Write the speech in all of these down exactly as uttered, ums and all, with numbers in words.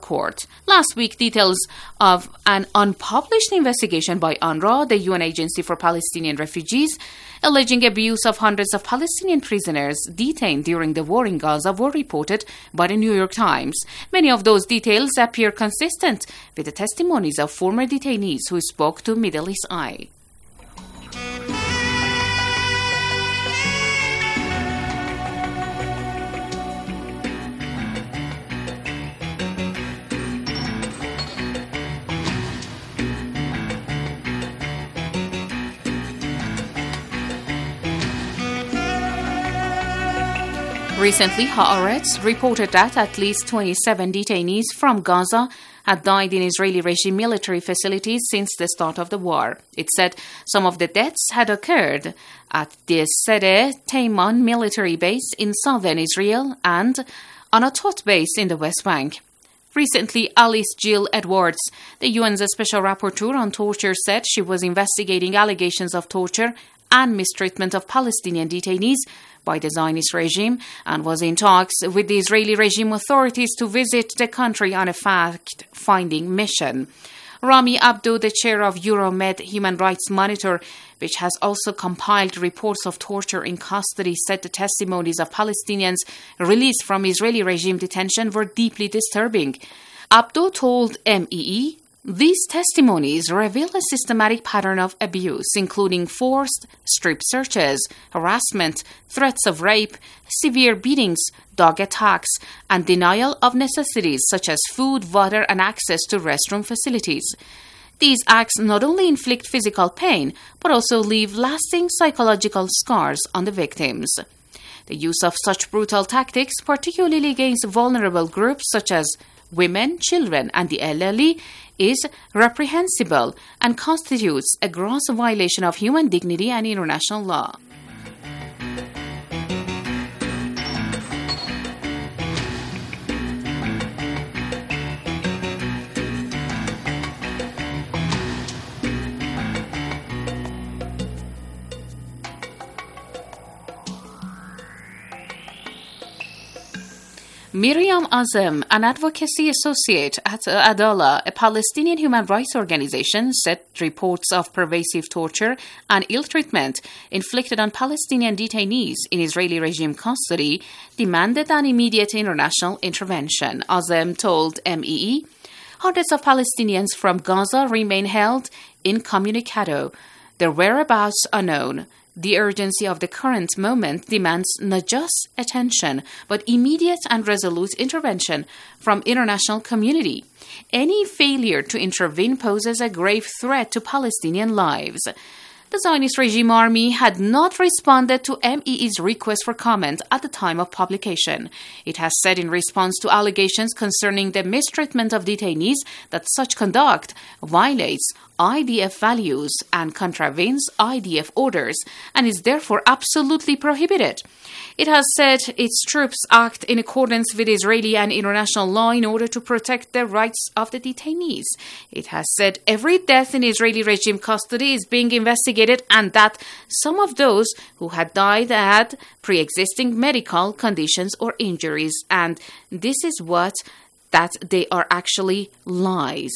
court. Last week, details of an unpublished investigation by UNRWA, the U N Agency for Palestinian Refugees, alleging abuse of hundreds of Palestinian prisoners detained during the war in Gaza were reported by the New York Times. Many of those details appear consistent with the testimonies of former detainees who spoke to Middle East Eye. Recently, Haaretz reported that at least twenty-seven detainees from Gaza had died in Israeli regime military facilities since the start of the war. It said some of the deaths had occurred at the Sede Taimon military base in southern Israel and on a Tot base in the West Bank. Recently, Alice Jill Edwards, the U N's Special Rapporteur on Torture, said she was investigating allegations of torture and mistreatment of Palestinian detainees by the Zionist regime and was in talks with the Israeli regime authorities to visit the country on a fact-finding mission. Rami Abdo, the chair of Euromed Human Rights Monitor, which has also compiled reports of torture in custody, said the testimonies of Palestinians released from Israeli regime detention were deeply disturbing. Abdo told M E E, "These testimonies reveal a systematic pattern of abuse, including forced strip searches, harassment, threats of rape, severe beatings, dog attacks, and denial of necessities such as food, water, and access to restroom facilities. These acts not only inflict physical pain, but also leave lasting psychological scars on the victims. The use of such brutal tactics, particularly against vulnerable groups such as women, children, and the elderly, is reprehensible and constitutes a gross violation of human dignity and international law." Miriam Azem, an advocacy associate at Adala, a Palestinian human rights organization, said reports of pervasive torture and ill treatment inflicted on Palestinian detainees in Israeli regime custody demanded an immediate international intervention. Azem told M E E, "Hundreds of Palestinians from Gaza remain held incommunicado, their whereabouts unknown. The urgency of the current moment demands not just attention, but immediate and resolute intervention from international community. Any failure to intervene poses a grave threat to Palestinian lives." The Zionist regime army had not responded to M E E's request for comment at the time of publication. It has said in response to allegations concerning the mistreatment of detainees that such conduct violates I D F values and contravenes I D F orders and is therefore absolutely prohibited. It has said its troops act in accordance with Israeli and international law in order to protect the rights of the detainees. It has said every death in Israeli regime custody is being investigated and that some of those who had died had pre-existing medical conditions or injuries. And this is what that they are actually lies.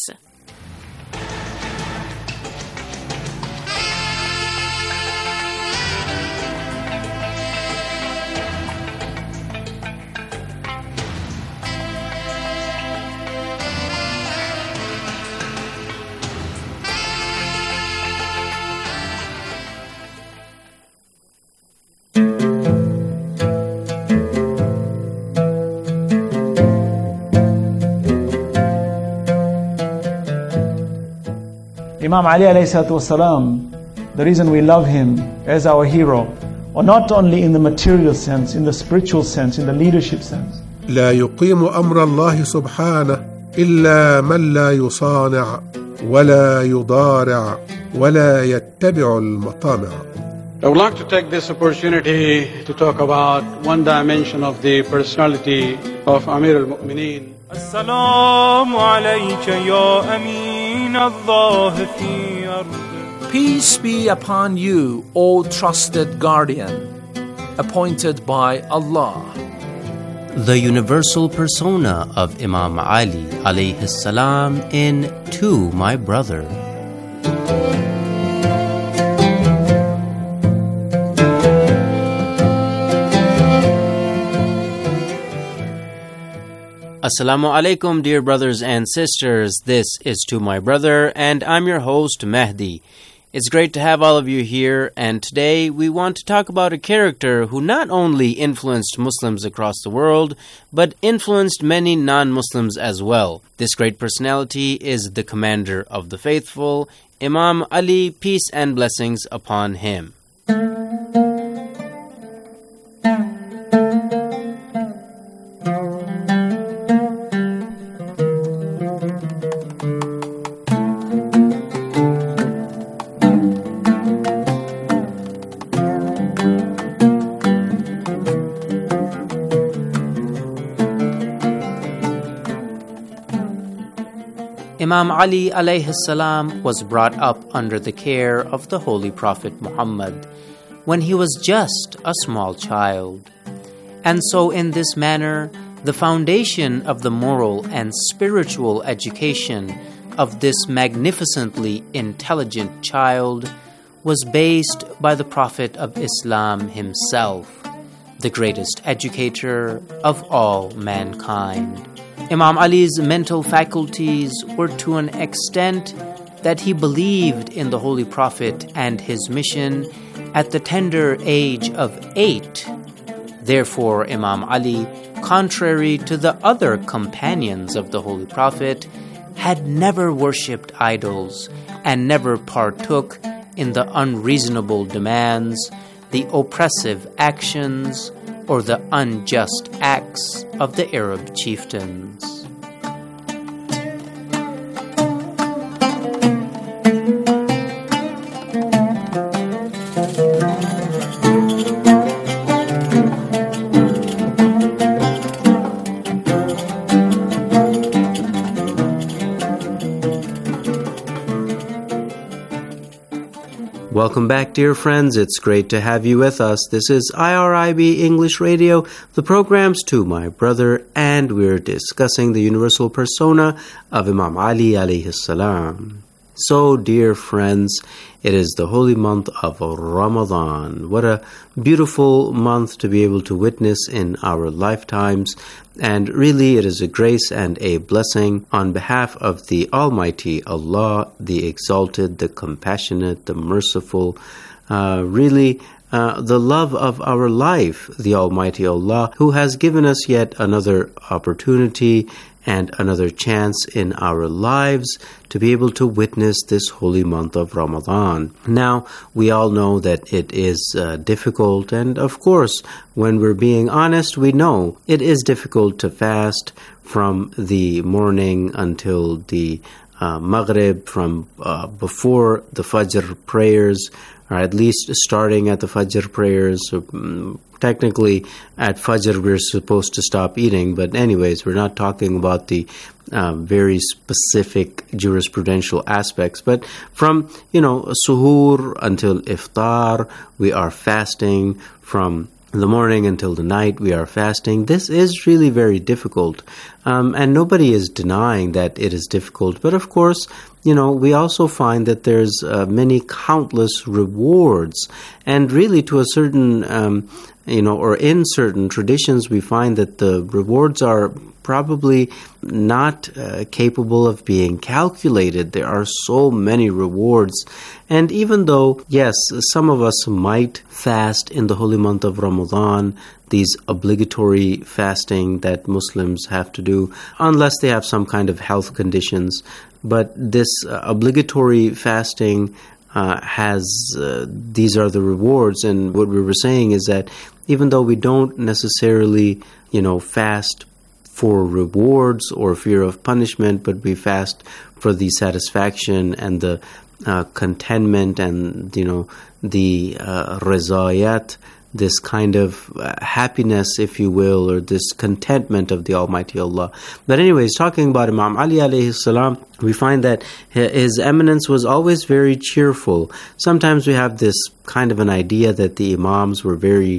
Imam Ali alayhi salatu wasalam, the reason we love him as our hero, or not only in the material sense, in the spiritual sense, in the leadership sense. لا يقيم أمر الله سبحانه إلا من لا يصانع ولا يضارع ولا يتبع المطامع. I would like to take this opportunity to talk about one dimension of the personality of Amir al-Mu'mineen. Assalamu alayka ya amin Allah fi ard. Peace be upon you, O trusted guardian, appointed by Allah. the universal persona of Imam Ali alayhi salam in To My Brother. Assalamu alaikum, dear brothers and sisters. This is To My Brother, and I'm your host, Mehdi. It's great to have all of you here, and today we want to talk about a character who not only influenced Muslims across the world, but influenced many non-Muslims as well. This great personality is the commander of the faithful, Imam Ali, peace and blessings upon him. Imam Ali alayhi salam was brought up under the care of the Holy Prophet Muhammad when he was just a small child. And so in this manner, the foundation of the moral and spiritual education of this magnificently intelligent child was based by the Prophet of Islam himself, the greatest educator of all mankind. Imam Ali's mental faculties were to an extent that he believed in the Holy Prophet and his mission at the tender age of eight. Therefore, Imam Ali, contrary to the other companions of the Holy Prophet, had never worshipped idols and never partook in the unreasonable demands, the oppressive actions, or the unjust acts of the Arab chieftains. Welcome back, dear friends. It's great to have you with us. This is I R I B English Radio, the program's To My Brother, and we're discussing the universal persona of Imam Ali alayhi salam. So, dear friends, it is the holy month of Ramadan. What a beautiful month to be able to witness in our lifetimes. And really, it is a grace and a blessing on behalf of the Almighty Allah, the Exalted, the Compassionate, the Merciful. Uh, really, uh, the love of our life, the Almighty Allah, who has given us yet another opportunity and another chance in our lives to be able to witness this holy month of Ramadan. Now, we all know that it is uh, difficult, and of course, when we're being honest, we know it is difficult to fast from the morning until the uh, Maghrib, from uh, before the Fajr prayers, or at least starting at the Fajr prayers. Um, technically, at Fajr, we're supposed to stop eating, but anyways, we're not talking about the uh, very specific jurisprudential aspects. But from, you know, suhoor until iftar, we are fasting. From the morning until the night, we are fasting. This is really very difficult. Um, and nobody is denying that it is difficult. But of course, you know, we also find that there's uh, many countless rewards. And really, to a certain, um, you know, or in certain traditions, we find that the rewards are probably not uh, capable of being calculated. There are so many rewards. And even though, yes, some of us might fast in the holy month of Ramadan, these obligatory fasting that Muslims have to do, unless they have some kind of health conditions. But this uh, obligatory fasting uh, has, uh, these are the rewards. And what we were saying is that even though we don't necessarily, you know, fast for rewards or fear of punishment, but we fast for the satisfaction and the uh, contentment and, you know, the uh, rezayat, this kind of uh, happiness, if you will, or this contentment of the Almighty Allah. But anyways, talking about Imam Ali alayhi salam, we find that his eminence was always very cheerful. Sometimes we have this kind of an idea that the Imams were very,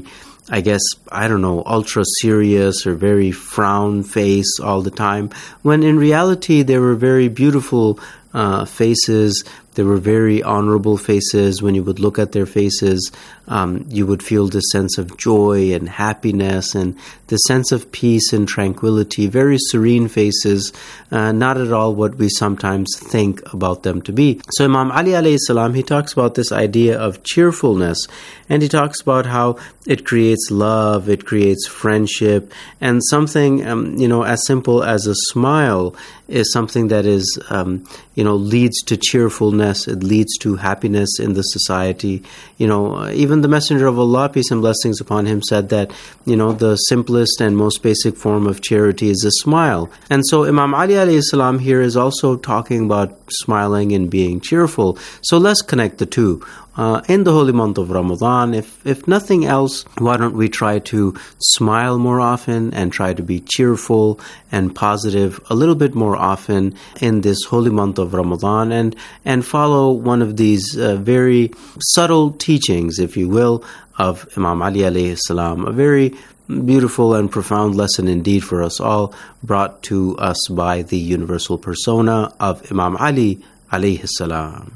I guess, I don't know, ultra serious or very frown face all the time, when in reality they were very beautiful uh, faces. They were very honorable faces. When you would look at their faces, um, you would feel this sense of joy and happiness and the sense of peace and tranquility. Very serene faces, uh, not at all what we sometimes think about them to be. So Imam Ali alayhi salam, he talks about this idea of cheerfulness, and he talks about how it creates love, it creates friendship, and something, um, you know, as simple as a smile is something that is, um, you know, leads to cheerfulness. It leads to happiness in the society. You know, even the Messenger of Allah, peace and blessings upon him, said that, you know, the simplest and most basic form of charity is a smile. And so Imam Ali alayhi salam here is also talking about smiling and being cheerful. So let's connect the two. Uh, in the holy month of Ramadan, if if nothing else, why don't we try to smile more often and try to be cheerful and positive a little bit more often in this holy month of Ramadan, and and follow one of these uh, very subtle teachings, if you will, of Imam Ali alayhi salam, a very beautiful and profound lesson indeed for us all, brought to us by the universal persona of Imam Ali alayhi salam.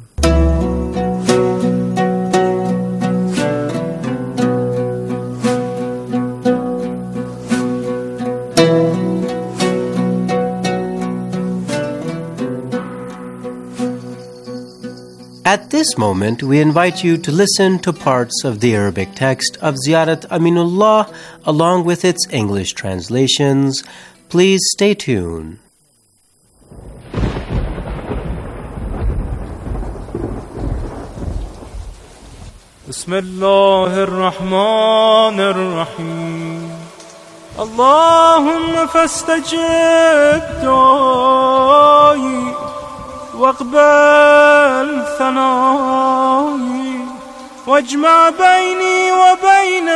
At this moment, we invite you to listen to parts of the Arabic text of Ziyarat Aminullah along with its English translations. Please stay tuned. Bismillahirrahmanirrahim. Allahumma fastajib du'ai واقبل ثنائي واجمع بيني وبين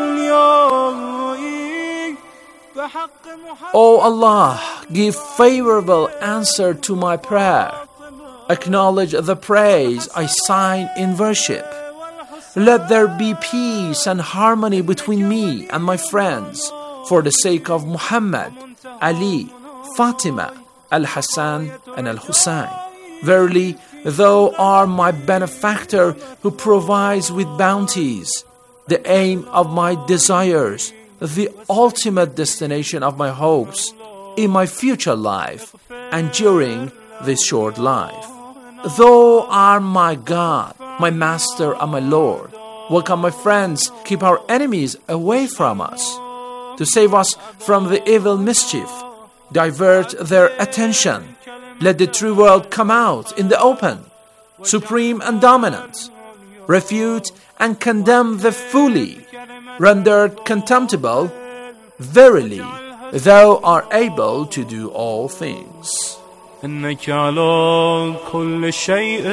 أوليائي بحق محمد. O Allah, give favorable answer to my prayer. Acknowledge the praise I sign in worship. Let there be peace and harmony between me and my friends for the sake of Muhammad, Ali, Fatima, Al-Hassan and Al-Hussein. Verily, thou art my benefactor who provides with bounties, the aim of my desires, the ultimate destination of my hopes in my future life and during this short life. Thou art my God, my Master and my Lord. Welcome my friends, keep our enemies away from us. To save us from the evil mischief, divert their attention. Let the true world come out in the open, supreme and dominant. Refute and condemn the fully, rendered contemptible. Verily, thou art able to do all things. إنك على كل شيء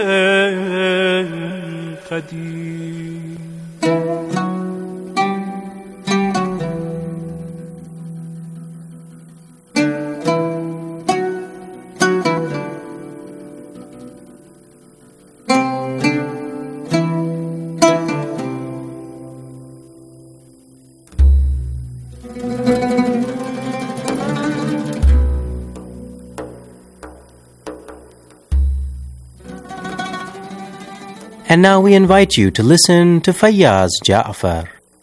قدير. And now we invite you to listen to Fayyaz Ja'far.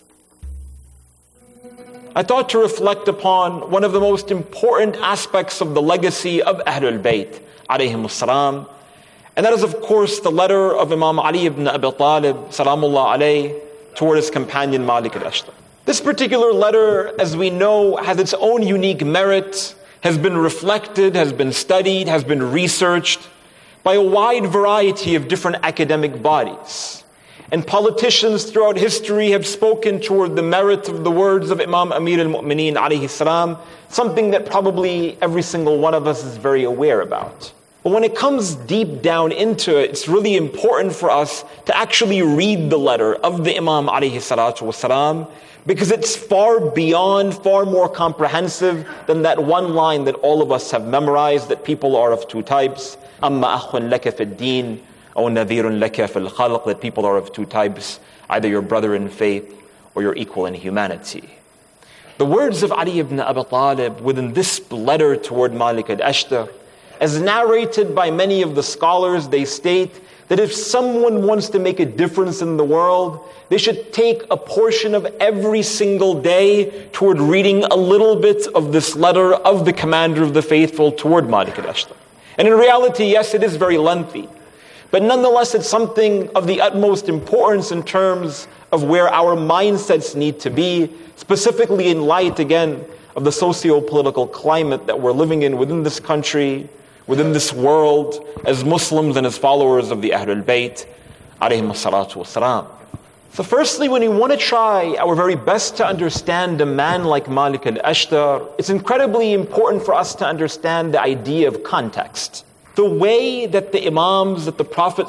I thought to reflect upon one of the most important aspects of the legacy of Ahlul Bayt, alayhimus salam, and that is of course the letter of Imam Ali ibn Abi Talib, salamullah alayh, toward his companion Malik al-Ashtar. This particular letter, as we know, has its own unique merit, has been reflected, has been studied, has been researched by a wide variety of different academic bodies. And politicians throughout history have spoken toward the merit of the words of Imam Amir al-Mu'mineen alayhi salam, something that probably every single one of us is very aware about. But when it comes deep down into it, it's really important for us to actually read the letter of the Imam alayhi salatu wasalam, because it's far beyond, far more comprehensive than that one line that all of us have memorized, that people are of two types. أَمَّا أَخٌ لَكَ فِي الدِّينِ أَوْ نَذِيرٌ لَكَ فِي الْخَلْقِ, that people are of two types, either your brother in faith or you're equal in humanity. The words of Ali ibn Abi Talib within this letter toward Malik al-Ashtar, as narrated by many of the scholars, they state that if someone wants to make a difference in the world, they should take a portion of every single day toward reading a little bit of this letter of the Commander of the Faithful toward Malik al-Ashtar. And in reality, yes, it is very lengthy, but nonetheless it's something of the utmost importance in terms of where our mindsets need to be, specifically in light, again, of the socio-political climate that we're living in within this country, within this world, as Muslims and as followers of the Ahlul Bayt, alayhim as-salatu was-salam. So firstly, when we want to try our very best to understand a man like Malik al-Ashtar, it's incredibly important for us to understand the idea of context. The way that the Imams, that the Prophet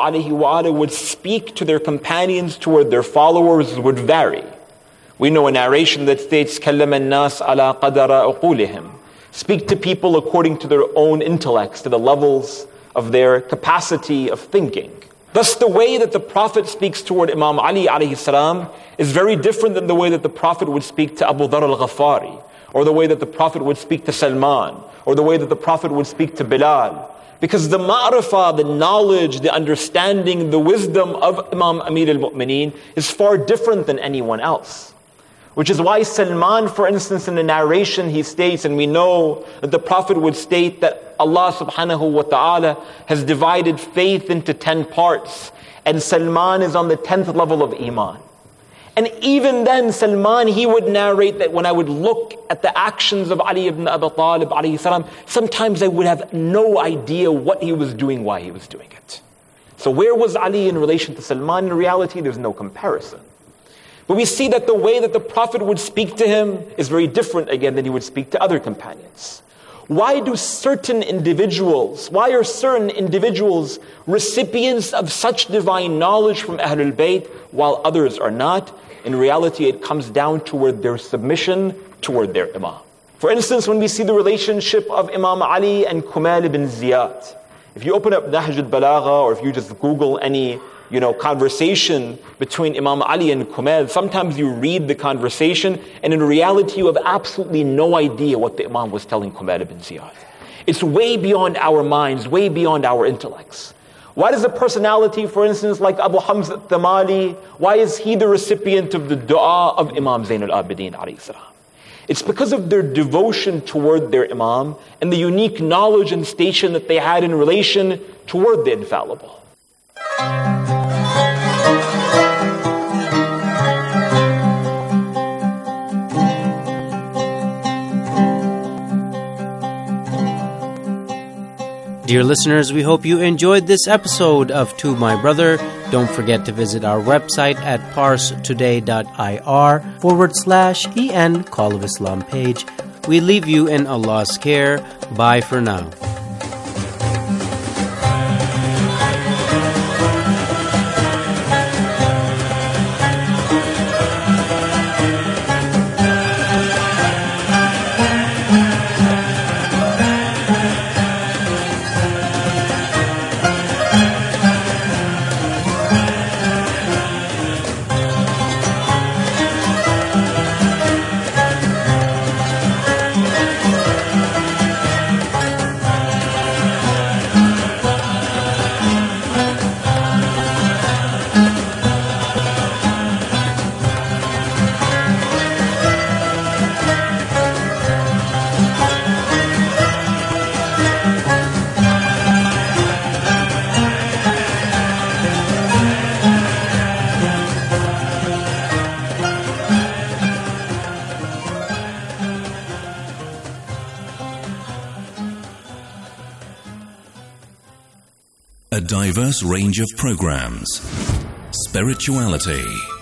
ﷺ would speak to their companions, toward their followers, would vary. We know a narration that states, كَلَّمَ النَّاسَ عَلَىٰ قَدَرَ أُقُولِهِمْ. Speak to people according to their own intellects, to the levels of their capacity of thinking. Thus, the way that the Prophet speaks toward Imam Ali alayhi salam is very different than the way that the Prophet would speak to Abu Dharr al-Ghafari, or the way that the Prophet would speak to Salman, or the way that the Prophet would speak to Bilal. Because the ma'rifah, the knowledge, the understanding, the wisdom of Imam Amir al-Mu'mineen is far different than anyone else. Which is why Salman, for instance, in the narration he states, and we know that the Prophet would state that Allah subhanahu wa ta'ala has divided faith into ten parts, and Salman is on the tenth level of Iman. And even then, Salman, he would narrate that when I would look at the actions of Ali ibn Abi Talib alayhi salam, sometimes I would have no idea what he was doing, why he was doing it. So where was Ali in relation to Salman? In reality, there's no comparison. But we see that the way that the Prophet would speak to him is very different again than he would speak to other companions. Why do certain individuals, why are certain individuals recipients of such divine knowledge from Ahlul Bayt while others are not? In reality, it comes down toward their submission toward their Imam. For instance, when we see the relationship of Imam Ali and Kumail ibn Ziyad, if you open up Nahj al-Balagha, or if you just Google any you know, conversation between Imam Ali and Kumail, sometimes you read the conversation, and in reality you have absolutely no idea what the Imam was telling Kumail ibn Ziyad. It's way beyond our minds, way beyond our intellects. Why does a personality, for instance, like Abu Hamza al-Thamali, why is he the recipient of the dua of Imam Zain al-Abidin alayhi salam? It's because of their devotion toward their Imam and the unique knowledge and station that they had in relation toward the infallible. Dear listeners, we hope you enjoyed this episode of To My Brother. Don't forget to visit our website at parstoday.ir forward slash en Call of Islam page. We leave you in Allah's care. Bye for now. A diverse range of programs. Spirituality.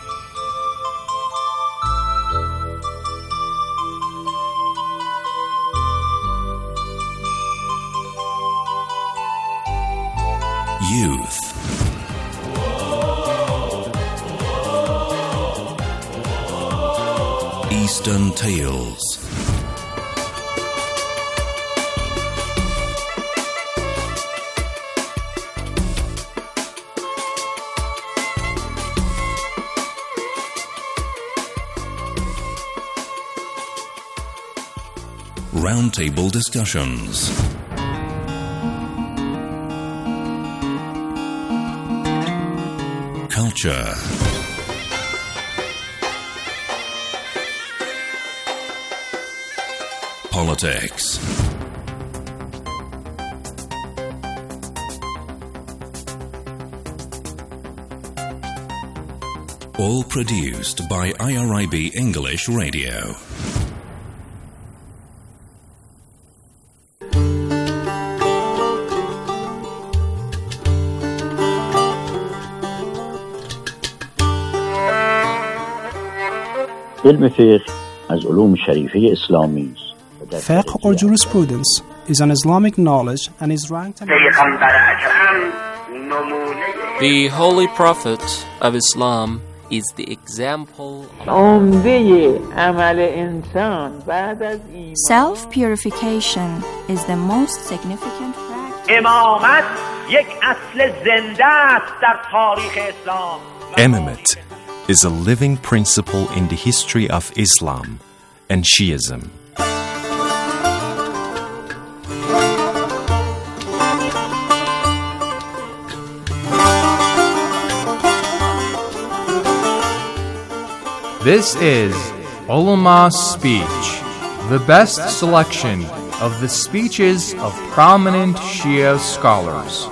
Youth. Eastern Tales. roundtable discussions. Culture. Politics. All produced by I R I B English Radio. علم فقه از علوم شریفه اسلامی است. Fiqh or jurisprudence is an Islamic knowledge and is ranked an The Holy Prophet of Islam is the example Self-purification is the most significant practice. Imamate is a living principle in the history of Islam and Shiism. This is Ulama Speech, the best selection of the speeches of prominent Shia scholars.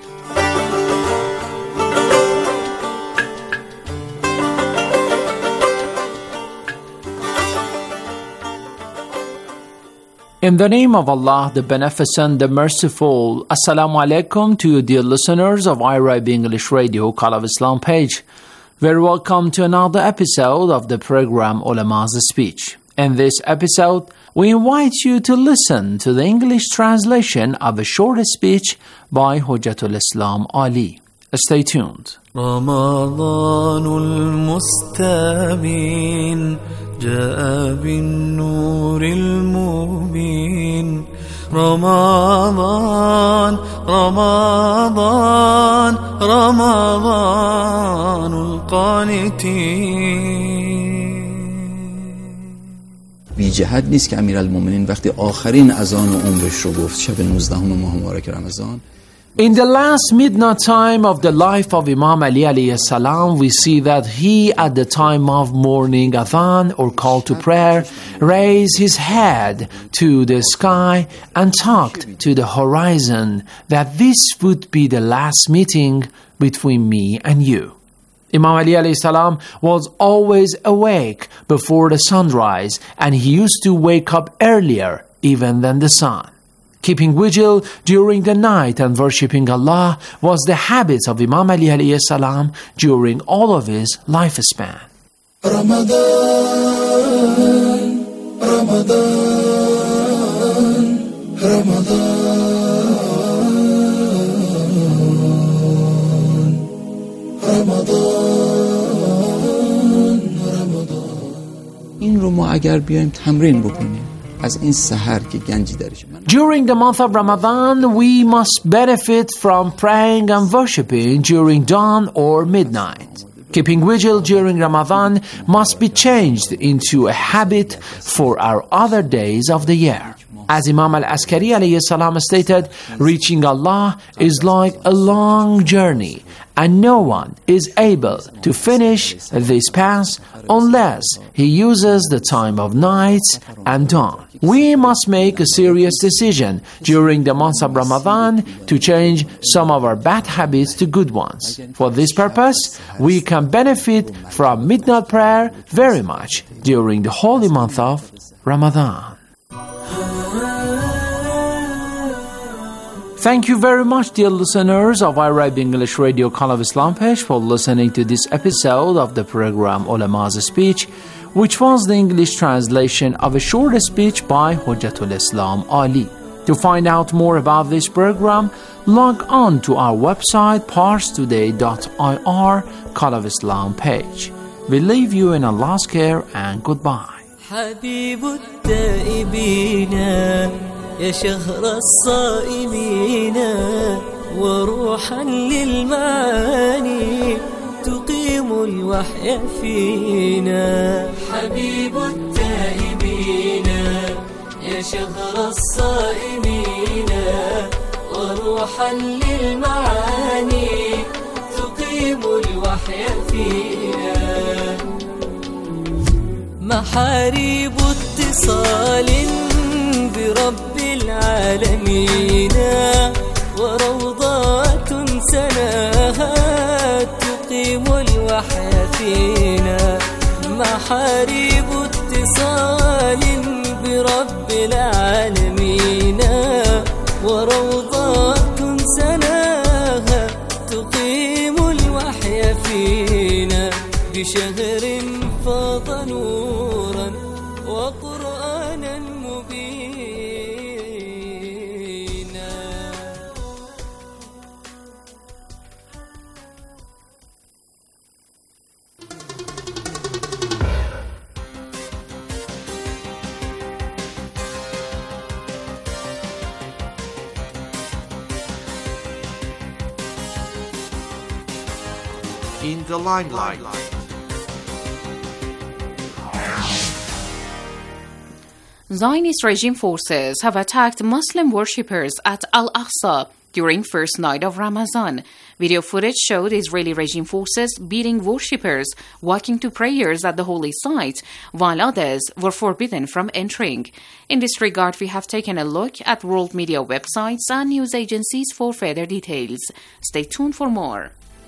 In the name of Allah, the Beneficent, the Merciful, Assalamu alaikum to you dear listeners of I R I B English Radio Call of Islam page. Very welcome to another episode of the program Ulama's Speech. In this episode, we invite you to listen to the English translation of a short speech by Hujjatul Islam Ali. Stay tuned. رمضان المستبين جاء بالنور المبين رمضان رمضان رمضان القانتين. بی جهت نیست که امیرالمومنین وقتی آخرین اذان عمرش رو گفت شب نوزدهم ماه مبارک رمضان. In the last midnight time of the life of Imam Ali alayhi salam, we see that he, at the time of morning adhan or call to prayer, raised his head to the sky and talked to the horizon that this would be the last meeting between me and you. Imam Ali alayhi salam was always awake before the sunrise, and he used to wake up earlier even than the sun. Keeping vigil during the night and worshipping Allah was the habit of Imam Ali alayhi salam during all of his lifespan. Ramadan, Ramadan, Ramadan, Ramadan, Ramadan. این رو ما اگر بیایم تمرین بکنیم از این سحر که گنجی درش. During the month of Ramadan, we must benefit from praying and worshipping during dawn or midnight. Keeping vigil during Ramadan must be changed into a habit for our other days of the year. As Imam al-Askari alayhi salam stated, reaching Allah is like a long journey, and no one is able to finish this path unless he uses the time of night and dawn. We must make a serious decision during the month of Ramadan to change some of our bad habits to good ones. For this purpose, we can benefit from midnight prayer very much during the holy month of Ramadan. Thank you very much, dear listeners of I R I B English Radio Call of Islam page, for listening to this episode of the program Ulama's Speech, which was the English translation of a short speech by Hujjatul Islam Ali. To find out more about this program, log on to our website pars today dot I R Call of Islam page. We leave you in Allah's care and goodbye. يا شهر الصائمين وروحا للمعاني تقيم الوحي فينا حبيب التائبين يا شهر الصائمين وروحا للمعاني تقيم الوحي فينا محاريب اتصال برب العالمين وروضات سناها تقيم الوحي فينا محاريب اتصال برب العالمين وروضات سناها تقيم الوحي فينا بشهر فاض نورا وقرآنا مبينا In the limelight. Zionist regime forces have attacked Muslim worshippers at Al-Aqsa during first night of Ramadan. Video footage showed Israeli regime forces beating worshippers walking to prayers at the holy site, while others were forbidden from entering. In this regard, we have taken a look at world media websites and news agencies for further details. Stay tuned for more.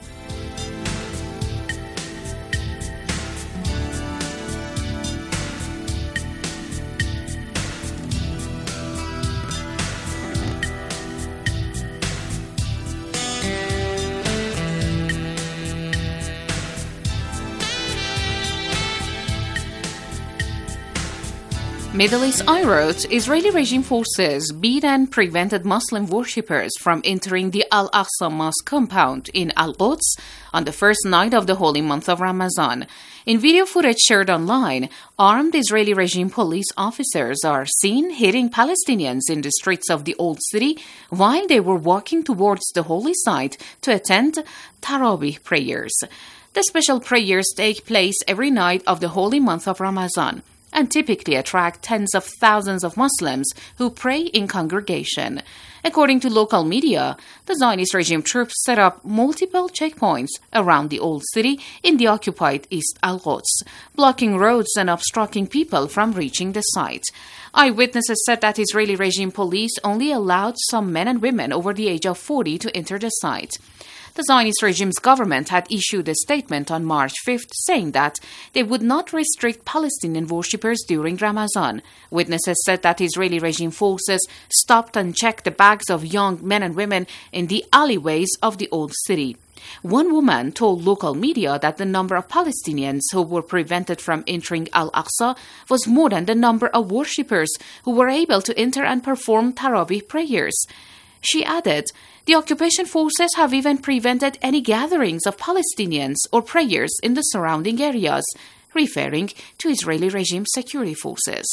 Middle East I wrote, Israeli regime forces beat and prevented Muslim worshippers from entering the Al-Aqsa Mosque compound in Al-Quds on the first night of the holy month of Ramadan. In video footage shared online, armed Israeli regime police officers are seen hitting Palestinians in the streets of the Old City while they were walking towards the holy site to attend Tarawih prayers. The special prayers take place every night of the holy month of Ramadan and typically attract tens of thousands of Muslims who pray in congregation. According to local media, the Zionist regime troops set up multiple checkpoints around the Old City in the occupied East Al-Quds, blocking roads and obstructing people from reaching the site. Eyewitnesses said that Israeli regime police only allowed some men and women over the age of forty to enter the site. The Zionist regime's government had issued a statement on March fifth saying that they would not restrict Palestinian worshippers during Ramadan. Witnesses said that Israeli regime forces stopped and checked the bags of young men and women in the alleyways of the Old City. One woman told local media that the number of Palestinians who were prevented from entering Al-Aqsa was more than the number of worshippers who were able to enter and perform Tarawih prayers. She added, the occupation forces have even prevented any gatherings of Palestinians or prayers in the surrounding areas, referring to Israeli regime security forces.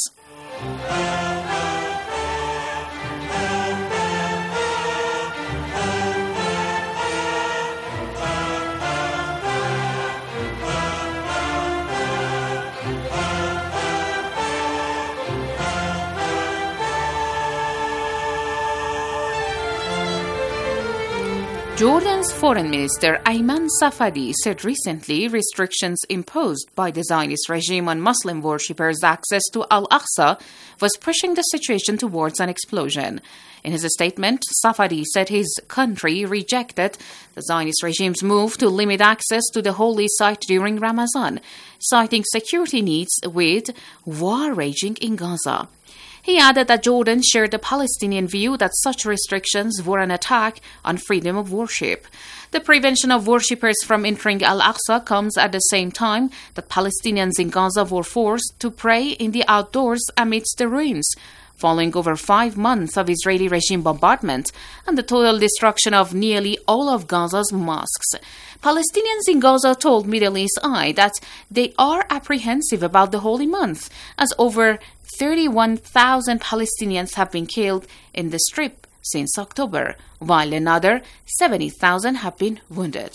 Jordan's foreign minister Ayman Safadi said recently restrictions imposed by the Zionist regime on Muslim worshippers' access to Al-Aqsa was pushing the situation towards an explosion. In his statement, Safadi said his country rejected the Zionist regime's move to limit access to the holy site during Ramadan, citing security needs with war raging in Gaza. He added that Jordan shared the Palestinian view that such restrictions were an attack on freedom of worship. The prevention of worshippers from entering Al-Aqsa comes at the same time that Palestinians in Gaza were forced to pray in the outdoors amidst the ruins, following over five months of Israeli regime bombardment and the total destruction of nearly all of Gaza's mosques. Palestinians in Gaza told Middle East Eye that they are apprehensive about the holy month, as over thirty-one thousand Palestinians have been killed in the Strip since October, while another seventy thousand have been wounded.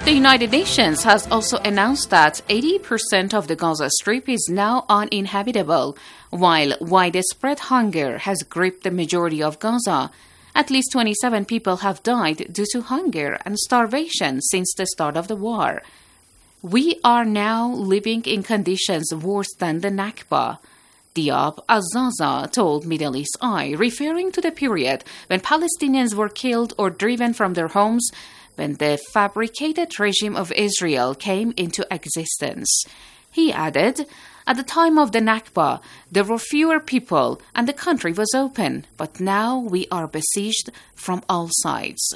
The United Nations has also announced that eighty percent of the Gaza Strip is now uninhabitable, while widespread hunger has gripped the majority of Gaza. At least twenty-seven people have died due to hunger and starvation since the start of the war. We are now living in conditions worse than the Nakba, Diab Azaza told Middle East Eye, referring to the period when Palestinians were killed or driven from their homes when the fabricated regime of Israel came into existence. He added, at the time of the Nakba, there were fewer people and the country was open, but now we are besieged from all sides.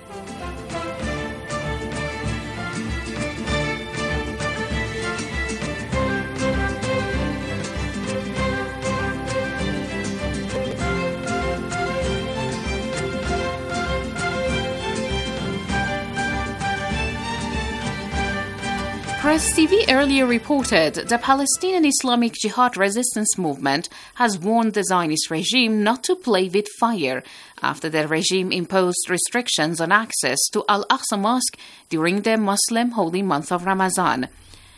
Press T V earlier reported the Palestinian Islamic Jihad resistance movement has warned the Zionist regime not to play with fire after the regime imposed restrictions on access to Al-Aqsa Mosque during the Muslim holy month of Ramadan.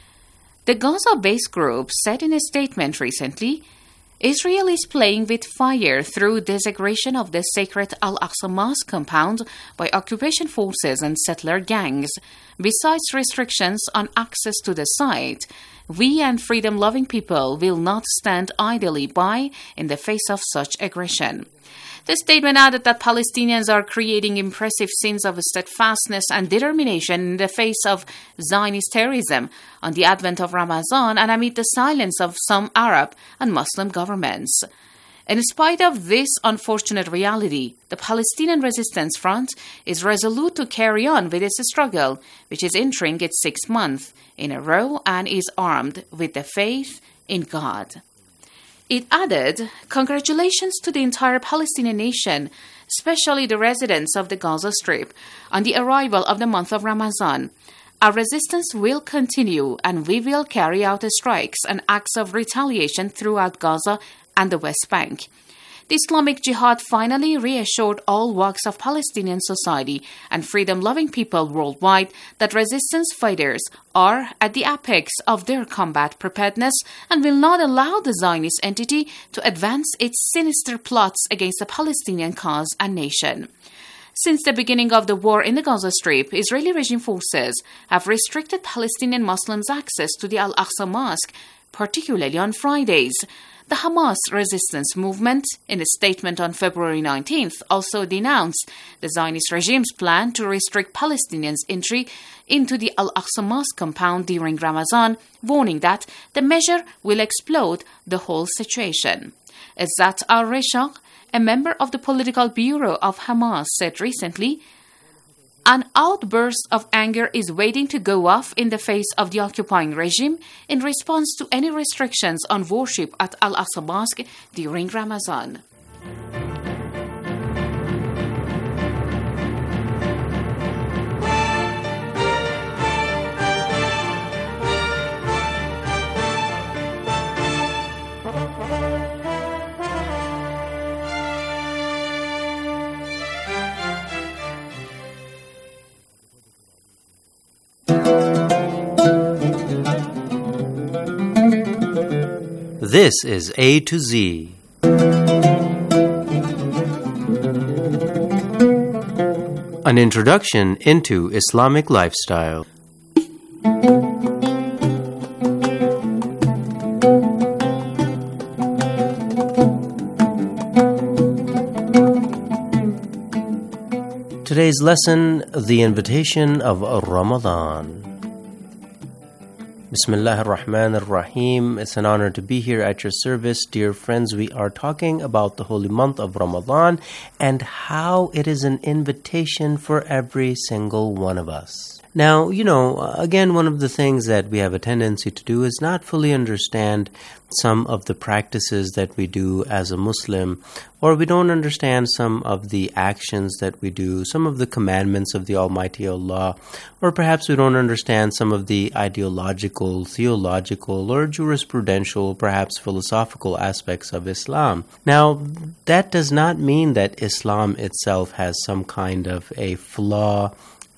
The Gaza-based group said in a statement recently, Israel is playing with fire through desecration of the sacred Al-Aqsa Mosque compound by occupation forces and settler gangs. Besides restrictions on access to the site, we and freedom-loving people will not stand idly by in the face of such aggression. The statement added that Palestinians are creating impressive scenes of steadfastness and determination in the face of Zionist terrorism on the advent of Ramadan and amid the silence of some Arab and Muslim governments. In spite of this unfortunate reality, the Palestinian Resistance Front is resolute to carry on with its struggle, which is entering its sixth month in a row and is armed with the faith in God. It added, congratulations to the entire Palestinian nation, especially the residents of the Gaza Strip, on the arrival of the month of Ramadan. Our resistance will continue and we will carry out strikes and acts of retaliation throughout Gaza and the West Bank. The Islamic Jihad finally reassured all walks of Palestinian society and freedom-loving people worldwide that resistance fighters are at the apex of their combat preparedness and will not allow the Zionist entity to advance its sinister plots against the Palestinian cause and nation. Since the beginning of the war in the Gaza Strip, Israeli regime forces have restricted Palestinian Muslims' access to the Al-Aqsa Mosque, particularly on Fridays. The Hamas resistance movement, in a statement on February nineteenth, also denounced the Zionist regime's plan to restrict Palestinians' entry into the Al-Aqsa Mosque compound during Ramadan, warning that the measure will explode the whole situation. Izzat al-Reshaq, a member of the political bureau of Hamas, said recently, an outburst of anger is waiting to go off in the face of the occupying regime in response to any restrictions on worship at Al-Aqsa Mosque during Ramadan. This is A to Z. An introduction into Islamic lifestyle. Today's lesson, the invitation of Ramadan. Bismillah ar-Rahman ar-Rahim. It's an honor to be here at your service. Dear friends, we are talking about the holy month of Ramadan and how it is an invitation for every single one of us. Now, you know, again, one of the things that we have a tendency to do is not fully understand some of the practices that we do as a Muslim, or we don't understand some of the actions that we do, some of the commandments of the Almighty Allah, or perhaps we don't understand some of the ideological, theological, or jurisprudential, perhaps philosophical aspects of Islam. Now, that does not mean that Islam itself has some kind of a flaw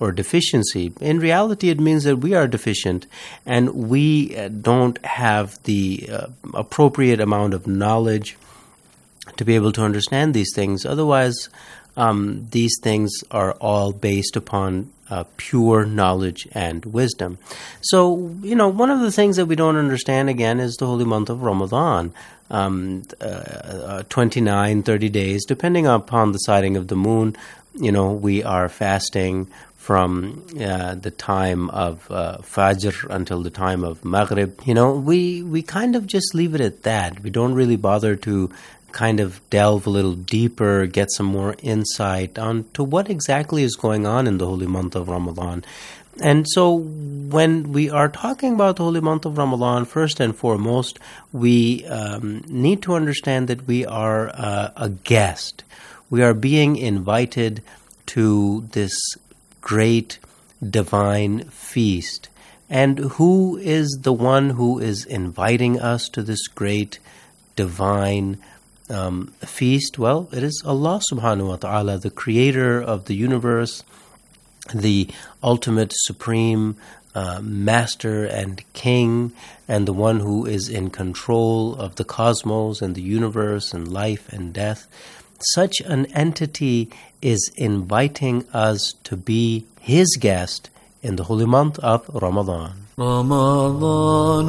or deficiency. In reality, it means that we are deficient and we don't have the uh, appropriate amount of knowledge to be able to understand these things. Otherwise, um, these things are all based upon uh, pure knowledge and wisdom. So, you know, one of the things that we don't understand, again, is the holy month of Ramadan. Um, uh, uh, twenty-nine, thirty days, depending upon the sighting of the moon, you know, we are fasting from uh, the time of uh, Fajr until the time of Maghrib. You know, we, we kind of just leave it at that. We don't really bother to kind of delve a little deeper, get some more insight on to what exactly is going on in the holy month of Ramadan. And so when we are talking about the holy month of Ramadan, first and foremost, we um, need to understand that we are uh, a guest. We are being invited to this great divine feast. And who is the one who is inviting us to this great divine um, feast? Well, it is Allah subhanahu wa ta'ala, the creator of the universe, the ultimate supreme uh, master and king, and the one who is in control of the cosmos and the universe and life and death. Such an entity is inviting us to be his guest in the holy month of Ramadan. رمضان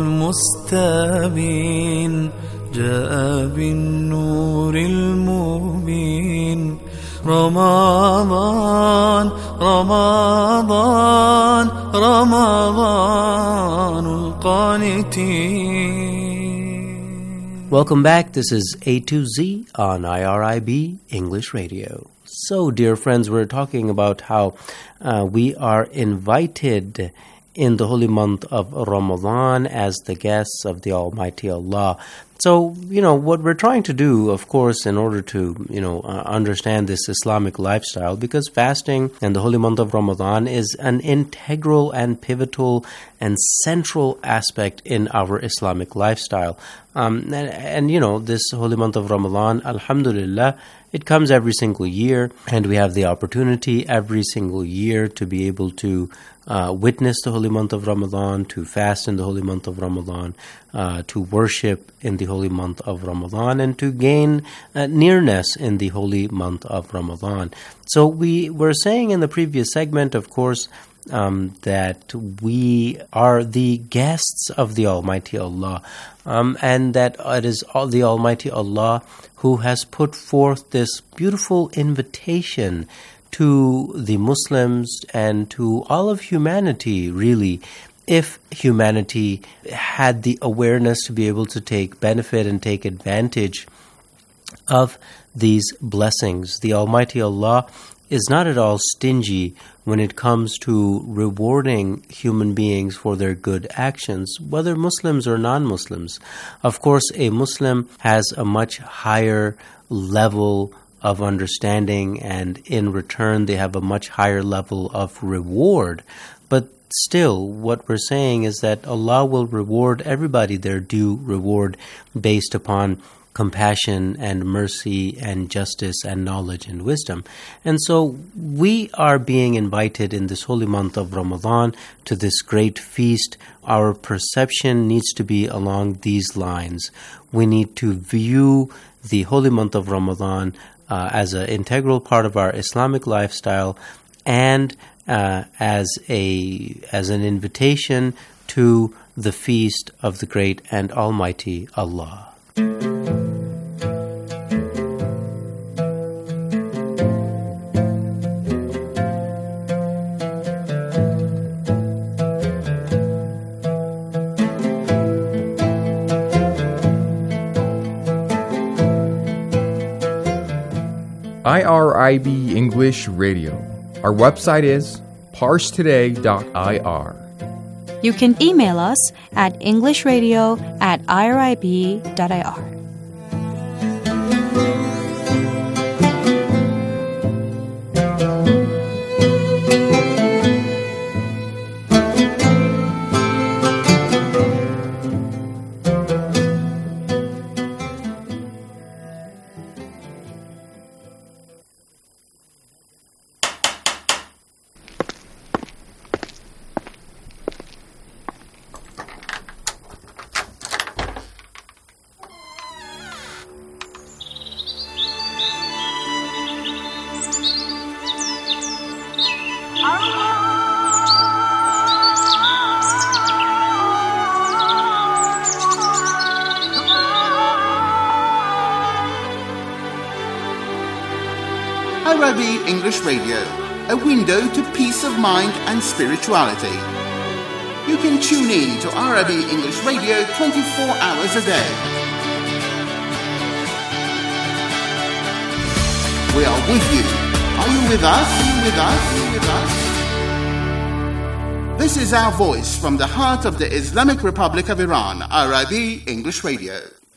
المستبين جاء بالنور المبين رمضان رمضان رمضان القانتين. Welcome back. This is A to Z on I R I B English Radio. So, dear friends, we're talking about how uh, we are invited in the holy month of Ramadan as the guests of the Almighty Allah. So, you know, what we're trying to do, of course, in order to, you know, uh, understand this Islamic lifestyle, because fasting and the holy month of Ramadan is an integral and pivotal and central aspect in our Islamic lifestyle. Um, and, and, you know, this holy month of Ramadan, alhamdulillah, it comes every single year, and we have the opportunity every single year to be able to uh, witness the holy month of Ramadan, to fast in the holy month of Ramadan, uh, to worship in the holy month of Ramadan, and to gain uh, nearness in the holy month of Ramadan. So we were saying in the previous segment, of course, Um, that we are the guests of the Almighty Allah, um, and that it is the Almighty Allah who has put forth this beautiful invitation to the Muslims and to all of humanity, really, if humanity had the awareness to be able to take benefit and take advantage of these blessings. The Almighty Allah is not at all stingy when it comes to rewarding human beings for their good actions, whether Muslims or non-Muslims. Of course, a Muslim has a much higher level of understanding, and in return they have a much higher level of reward. But still, what we're saying is that Allah will reward everybody their due reward based upon compassion and mercy and justice and knowledge and wisdom. And so we are being invited in this holy month of Ramadan to this great feast. Our perception needs to be along these lines. We need to view the holy month of Ramadan uh, as an integral part of our Islamic lifestyle, and uh, as a as an invitation to the feast of the great and almighty Allah. I R I B English Radio. Our website is parse today dot I R. You can email us at englishradio at I R I B dot I R. R I B English Radio, a window to peace of mind and spirituality. You can tune in to R I B English Radio twenty-four hours a day. We are with you. Are you with us? Are you with us? Are you with us? This is our voice from the heart of the Islamic Republic of Iran, R I B English Radio.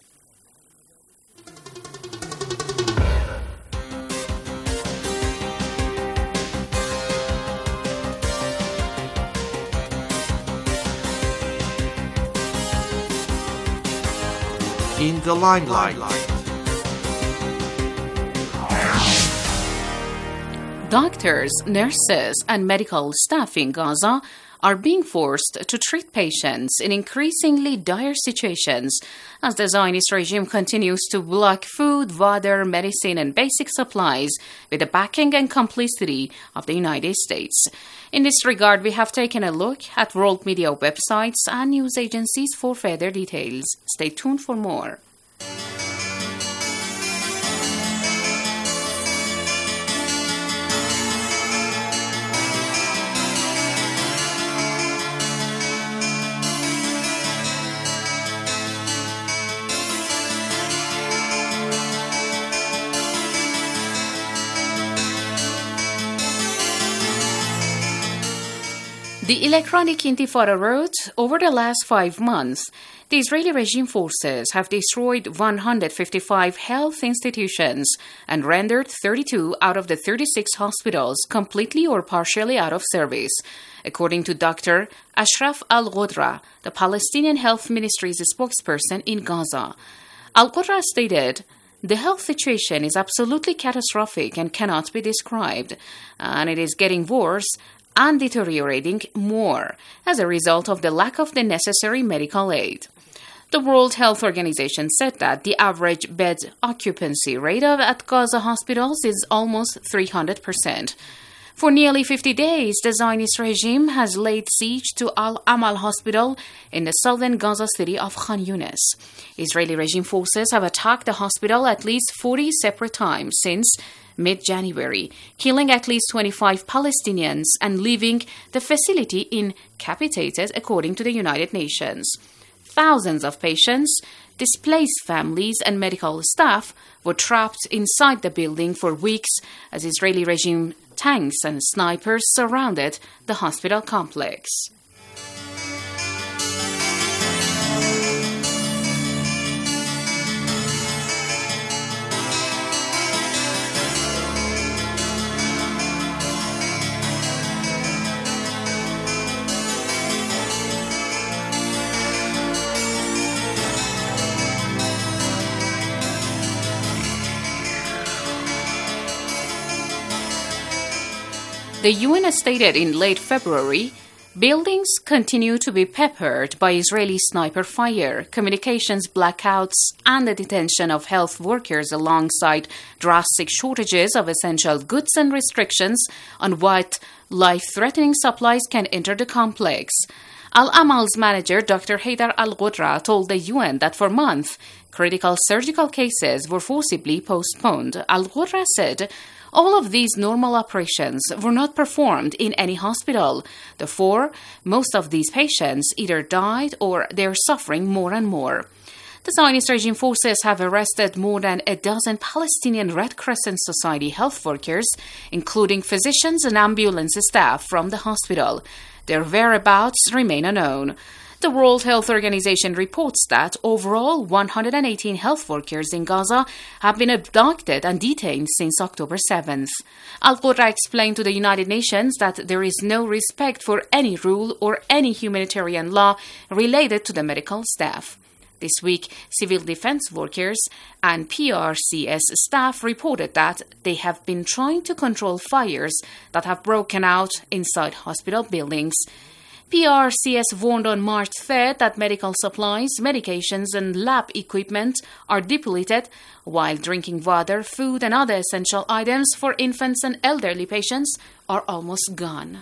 In the limelight. Doctors, nurses, and medical staff in Gaza are being forced to treat patients in increasingly dire situations as the Zionist regime continues to block food, water, medicine, and basic supplies with the backing and complicity of the United States. In this regard, we have taken a look at world media websites and news agencies for further details. Stay tuned for more. The Electronic Intifada wrote, over the last five months, the Israeli regime forces have destroyed one hundred fifty-five health institutions and rendered thirty-two out of the thirty-six hospitals completely or partially out of service, according to Doctor Ashraf Al-Ghudra, the Palestinian Health Ministry's spokesperson in Gaza. Al-Ghudra stated, "The health situation is absolutely catastrophic and cannot be described, and it is getting worse and deteriorating more as a result of the lack of the necessary medical aid." The World Health Organization said that the average bed occupancy rate of at Gaza hospitals is almost three hundred percent. For nearly fifty days, the Zionist regime has laid siege to Al-Amal Hospital in the southern Gaza city of Khan Yunis. Israeli regime forces have attacked the hospital at least forty separate times since mid-January, killing at least twenty-five Palestinians and leaving the facility incapacitated, according to the United Nations. Thousands of patients, displaced families, and medical staff were trapped inside the building for weeks as Israeli regime tanks and snipers surrounded the hospital complex. The U N stated in late February, buildings continue to be peppered by Israeli sniper fire, communications blackouts, and the detention of health workers alongside drastic shortages of essential goods and restrictions on what life-threatening supplies can enter the complex. Al-Amal's manager, Doctor Haydar Al-Ghudra, told the U N that for months, critical surgical cases were forcibly postponed. Al-Ghudra said, all of these normal operations were not performed in any hospital. Therefore, most of these patients either died or they're suffering more and more. The Zionist regime forces have arrested more than a dozen Palestinian Red Crescent Society health workers, including physicians and ambulance staff from the hospital. Their whereabouts remain unknown. The World Health Organization reports that overall one hundred eighteen health workers in Gaza have been abducted and detained since October seventh. Al-Ghudra explained to the United Nations that there is no respect for any rule or any humanitarian law related to the medical staff. This week, civil defense workers and P R C S staff reported that they have been trying to control fires that have broken out inside hospital buildings. P R C S warned on March third that medical supplies, medications, and lab equipment are depleted, while drinking water, food, and other essential items for infants and elderly patients are almost gone.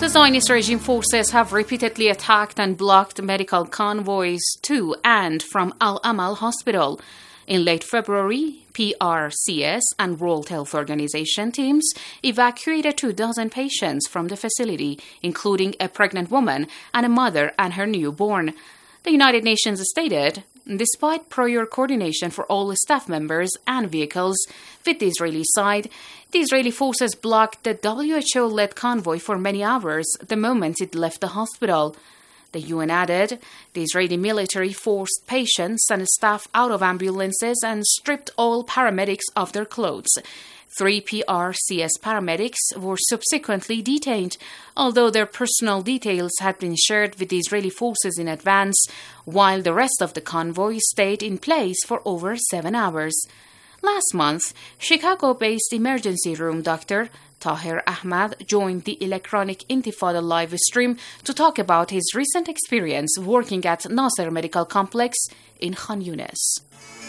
The Zionist regime forces have repeatedly attacked and blocked medical convoys to and from Al-Amal Hospital. In late February, P R C S and World Health Organization teams evacuated two dozen patients from the facility, including a pregnant woman and a mother and her newborn. The United Nations stated, despite prior coordination for all staff members and vehicles with the Israeli side, the Israeli forces blocked the W H O-led convoy for many hours the moment it left the hospital. The U N added, the Israeli military forced patients and staff out of ambulances and stripped all paramedics of their clothes. Three P R C S paramedics were subsequently detained, although their personal details had been shared with the Israeli forces in advance, while the rest of the convoy stayed in place for over seven hours. Last month, Chicago-based emergency room doctor Tahir Ahmad joined the Electronic Intifada live stream to talk about his recent experience working at Nasser Medical Complex in Khan Yunis.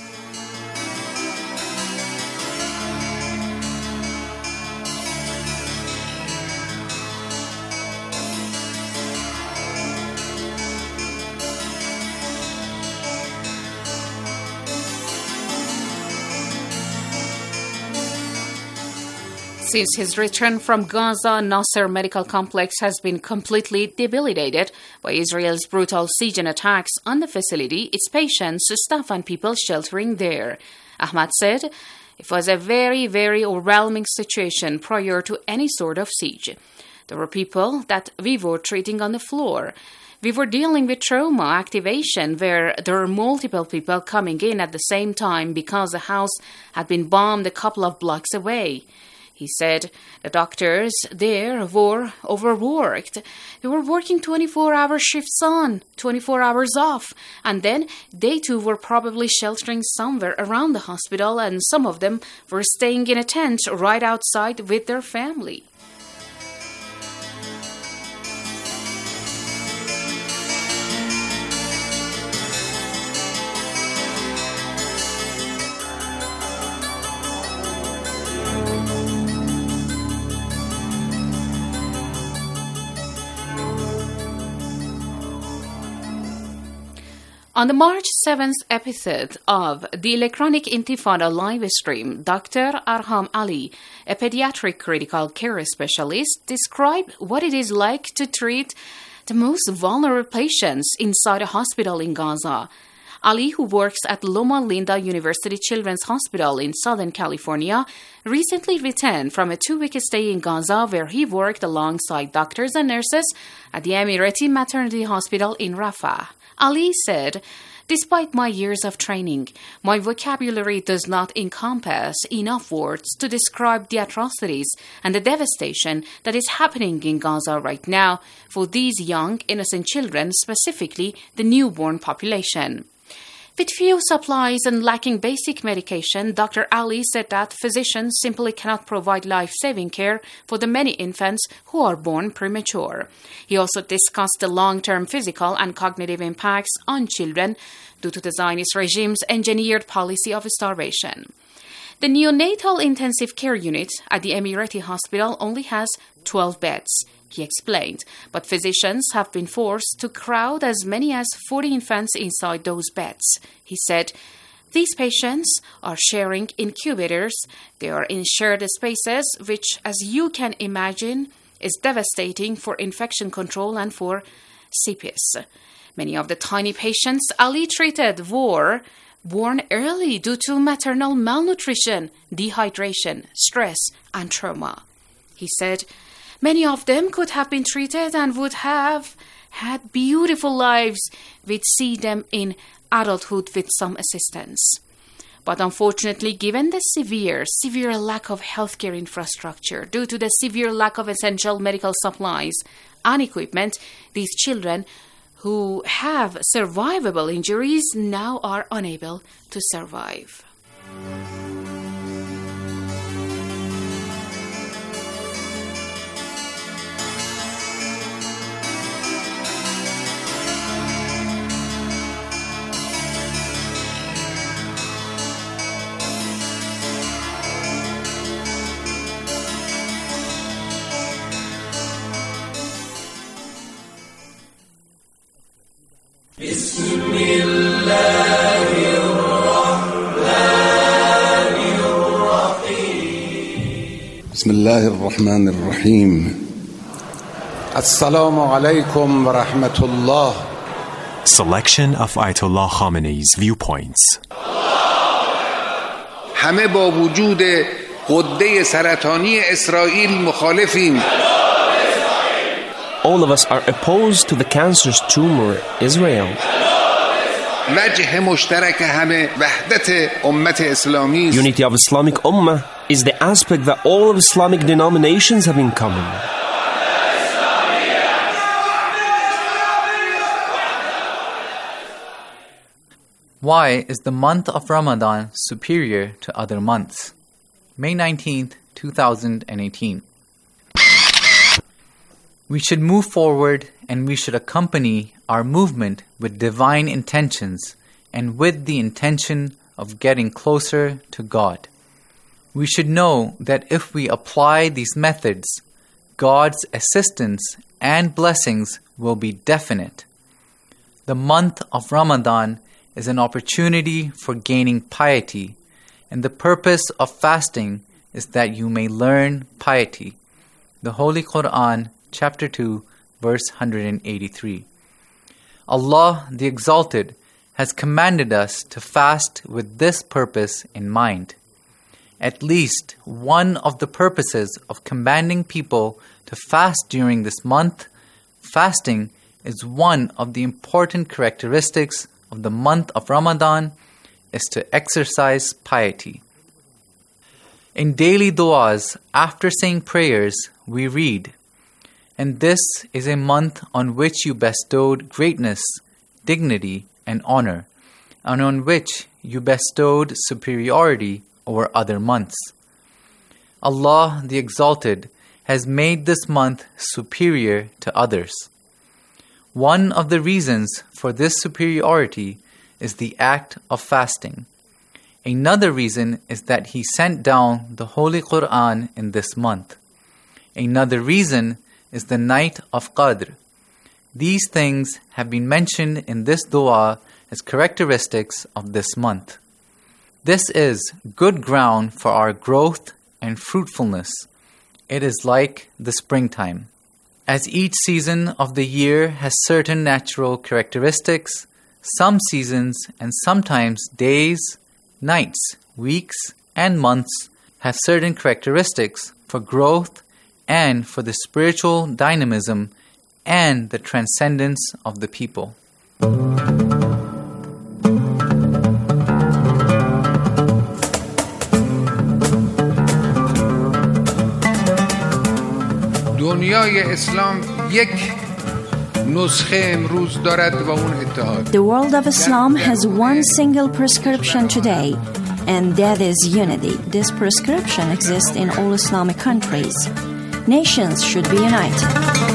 Since his return from Gaza, Nasser Medical Complex has been completely debilitated by Israel's brutal siege and attacks on the facility, its patients, staff and people sheltering there. Ahmad said, it was a very, very overwhelming situation prior to any sort of siege. There were people that we were treating on the floor. We were dealing with trauma activation where there were multiple people coming in at the same time because the house had been bombed a couple of blocks away. He said the doctors there were overworked. They were working twenty-four hour shifts on, twenty-four hours off, and then they too were probably sheltering somewhere around the hospital, and some of them were staying in a tent right outside with their family. On the March seventh episode of the Electronic Intifada live stream, Doctor Arham Ali, a pediatric critical care specialist, described what it is like to treat the most vulnerable patients inside a hospital in Gaza. Ali, who works at Loma Linda University Children's Hospital in Southern California, recently returned from a two-week stay in Gaza where he worked alongside doctors and nurses at the Emirati Maternity Hospital in Rafah. Ali said, despite my years of training, my vocabulary does not encompass enough words to describe the atrocities and the devastation that is happening in Gaza right now for these young, innocent children, specifically the newborn population. With few supplies and lacking basic medication, Doctor Ali said that physicians simply cannot provide life-saving care for the many infants who are born premature. He also discussed the long-term physical and cognitive impacts on children due to the Zionist regime's engineered policy of starvation. The neonatal intensive care unit at the Emirati Hospital only has twelve beds, he explained, but physicians have been forced to crowd as many as forty infants inside those beds. He said, these patients are sharing incubators. They are in shared spaces, which, as you can imagine, is devastating for infection control and for C P S. Many of the tiny patients Ali treated were born early due to maternal malnutrition, dehydration, stress, and trauma. He said, many of them could have been treated and would have had beautiful lives. We'd see them in adulthood with some assistance. But unfortunately, given the severe, severe lack of healthcare infrastructure due to the severe lack of essential medical supplies and equipment, these children who have survivable injuries now are unable to survive. بسم الله الرحمن الرحيم السلام عليكم ورحمة الله. Selection of Ayatollah Khamenei's viewpoints. همه با وجود غده سرطانی اسرائیل مخالفیم. All of us are opposed to the cancerous tumor Israel. وجه مشترک همه وحدت امت اسلامی. Unity of Islamic Ummah is the aspect that all of Islamic denominations have in common. Why is the month of Ramadan superior to other months? May nineteenth, two thousand eighteen. We should move forward and we should accompany our movement with divine intentions and with the intention of getting closer to God. We should know that if we apply these methods, God's assistance and blessings will be definite. The month of Ramadan is an opportunity for gaining piety, and the purpose of fasting is that you may learn piety. The Holy Quran, chapter two, verse one hundred eighty-three. Allah the Exalted has commanded us to fast with this purpose in mind. At least one of the purposes of commanding people to fast during this month, fasting is one of the important characteristics of the month of Ramadan, is to exercise piety. In daily du'as, after saying prayers, we read, "And this is a month on which you bestowed greatness, dignity, and honor, and on which you bestowed superiority over other months." Allah the Exalted has made this month superior to others. One of the reasons for this superiority is the act of fasting. Another reason is that He sent down the Holy Quran in this month. Another reason is the night of Qadr. These things have been mentioned in this dua as characteristics of this month. This is good ground for our growth and fruitfulness. It is like the springtime. As each season of the year has certain natural characteristics, some seasons and sometimes days, nights, weeks, and months have certain characteristics for growth and for the spiritual dynamism and the transcendence of the people. دنیای اسلام یک نسخه امروز دارد و اون اتحاد. The world of Islam has one single prescription today, and that is unity. This prescription exists in all Islamic countries. Nations should be united.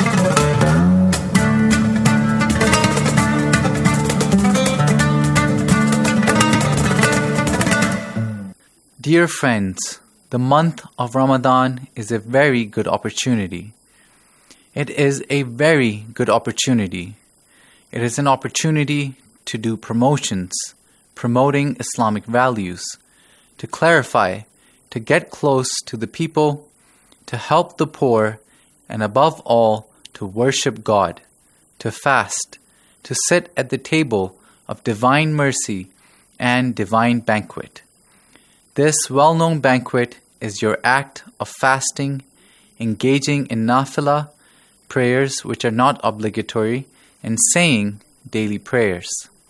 Dear friends, the month of Ramadan is a very good opportunity. It is a very good opportunity. It is an opportunity to do promotions, promoting Islamic values, to clarify, to get close to the people, to help the poor, and above all, to worship God, to fast, to sit at the table of divine mercy and divine banquet. This well-known banquet is your act of fasting, engaging in nafilah, prayers which are not obligatory, and saying daily prayers.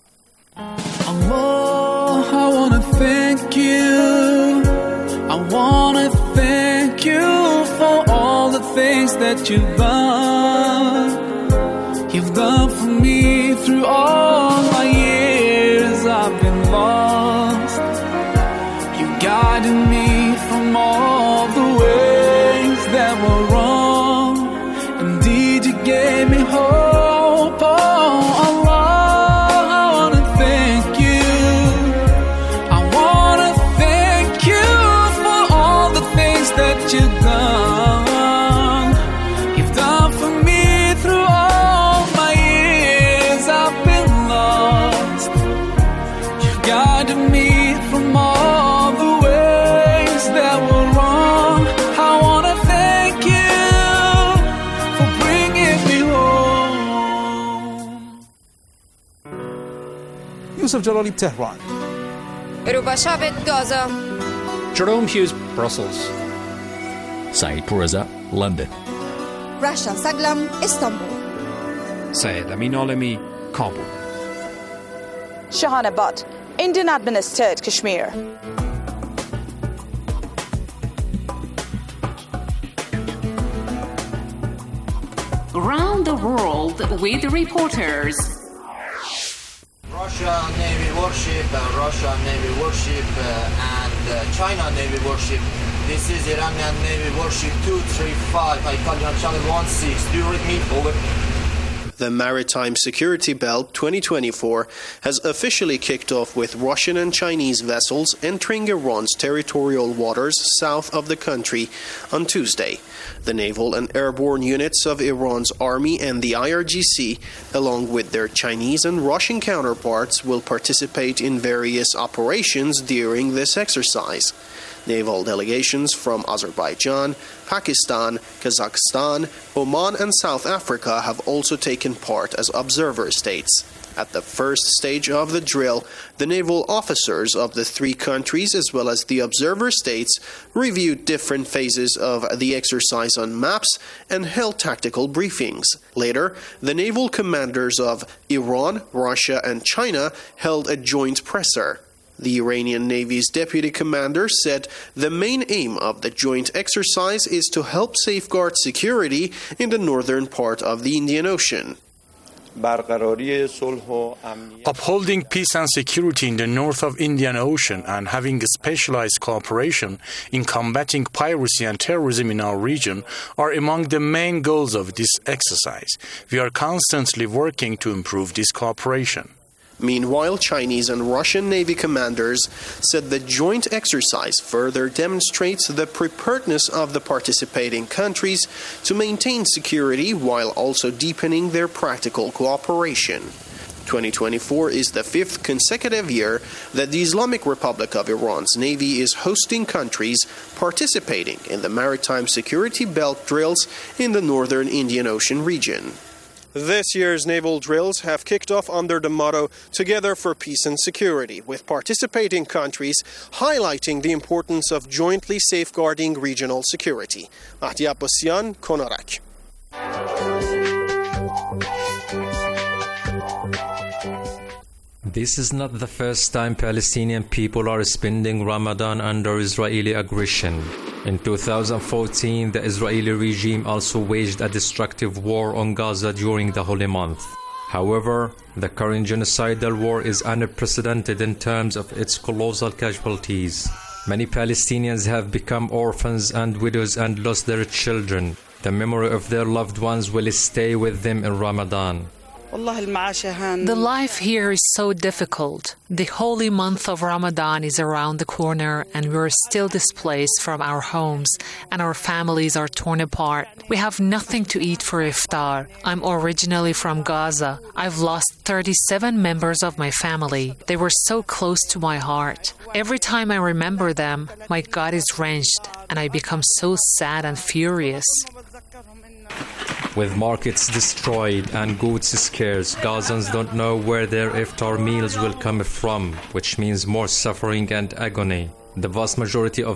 Allah, I want to thank you. I want to thank you for all the things that you've done. You've done for me through all my years I've been lost. You guided me from all the ways that were wrong. Indeed, you gave me hope. Oh, Allah, I want to thank you. I want to thank you for all the things that you've done. You've done for me through all my years I've been lost. You've guided Yusuf Jalali, Tehran. Rubashavet, Gaza. Jerome Hughes, Brussels. Saeed Pourreza, London. Rasha Saglam, Istanbul. Syed Amin Alami, Kabul. Shahana Butt, Indian administered Kashmir. Around the world with reporters. Russia Navy warship, uh, Russia Navy warship, uh, and uh, China Navy warship. This is Iranian Navy warship two three five. I call you on channel one six. Do you read me? Over. The Maritime Security Belt twenty twenty-four has officially kicked off with Russian and Chinese vessels entering Iran's territorial waters south of the country on Tuesday. The naval and airborne units of Iran's army and the I R G C, along with their Chinese and Russian counterparts, will participate in various operations during this exercise. Naval delegations from Azerbaijan, Pakistan, Kazakhstan, Oman, and South Africa have also taken part as observer states. At the first stage of the drill, the naval officers of the three countries, as well as the observer states, reviewed different phases of the exercise on maps and held tactical briefings. Later, the naval commanders of Iran, Russia, and China held a joint presser. The Iranian Navy's deputy commander said the main aim of the joint exercise is to help safeguard security in the northern part of the Indian Ocean. Upholding peace and security in the north of Indian Ocean and having a specialized cooperation in combating piracy and terrorism in our region are among the main goals of this exercise. We are constantly working to improve this cooperation. Meanwhile, Chinese and Russian Navy commanders said the joint exercise further demonstrates the preparedness of the participating countries to maintain security while also deepening their practical cooperation. twenty twenty-four is the fifth consecutive year that the Islamic Republic of Iran's Navy is hosting countries participating in the Maritime Security Belt drills in the northern Indian Ocean region. This year's naval drills have kicked off under the motto Together for Peace and Security, with participating countries highlighting the importance of jointly safeguarding regional security. Mahdi Abbasian, Konarak. This is not the first time Palestinian people are spending Ramadan under Israeli aggression. In two thousand fourteen, the Israeli regime also waged a destructive war on Gaza during the holy month. However, the current genocidal war is unprecedented in terms of its colossal casualties. Many Palestinians have become orphans and widows and lost their children. The memory of their loved ones will stay with them in Ramadan. The life here is so difficult. The holy month of Ramadan is around the corner and we are still displaced from our homes and our families are torn apart. We have nothing to eat for iftar. I'm originally from Gaza. I've lost thirty-seven members of my family. They were so close to my heart. Every time I remember them, my gut is wrenched and I become so sad and furious. With markets destroyed and goods scarce, Gazans don't know where their iftar meals will come from, which means more suffering and agony. The vast majority of